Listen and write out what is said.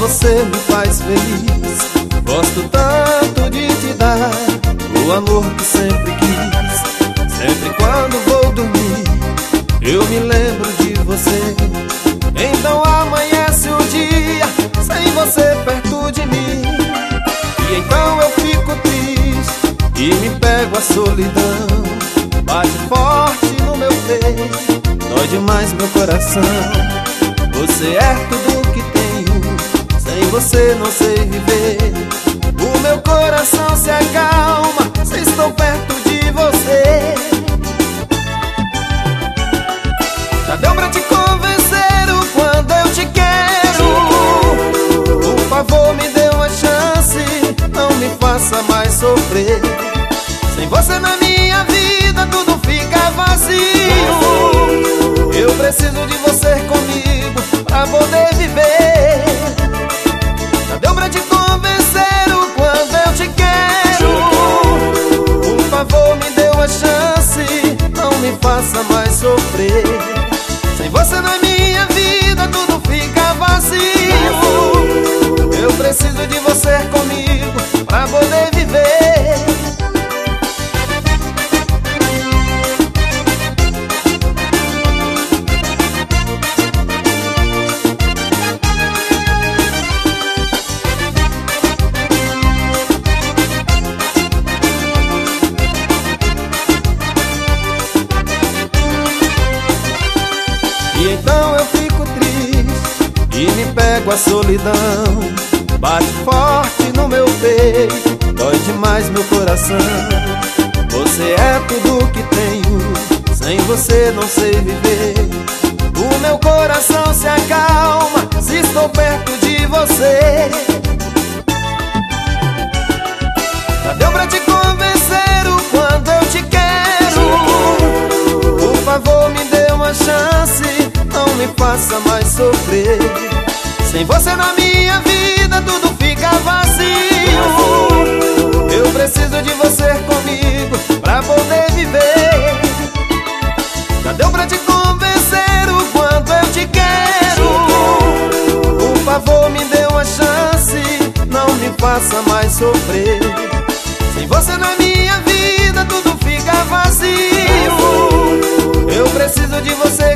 você me faz feliz. Gosto tanto de te dar o amor que sempre quis. Sempre quando vou dormir, eu me lembro de você. Então amanhece o dia sem você perto de mim. E então eu fico triste e me pego a solidão. Bate forte no meu peito, dói demais meu coração. Você é tudo que tenho, sem você não sei viver. O meu coração se acalma se estou perto de você. Já deu pra te convencer o quanto eu te quero. Por favor, me dê uma chance, não me faça mais sofrer. Sem você na minha vida tudo fica vazio. Eu preciso de você comigo pra poder viver. Já deu pra te convencer o quanto eu te quero. Por favor, me dê uma chance, não me faça mais sofrer. Sem você na minha vida tudo fica vazio. Eu preciso de você comigo pra poder viver. E então eu fico triste e me pego a solidão. Bate forte no meu peito, dói demais meu coração. Você é tudo que tenho, sem você não sei viver. O meu coração se acalma se estou perto de você. Já deu pra te convencer o quanto eu te quero. Por favor, me dê uma chance, não me faça mais sofrer. Sem você na minha vida tudo fica vazio. Eu preciso de você comigo pra poder viver. Já deu pra te convencer o quanto eu te quero. Por favor, me dê uma chance, não me faça mais sofrer. Sem você na minha vida tudo fica vazio. Eu preciso de você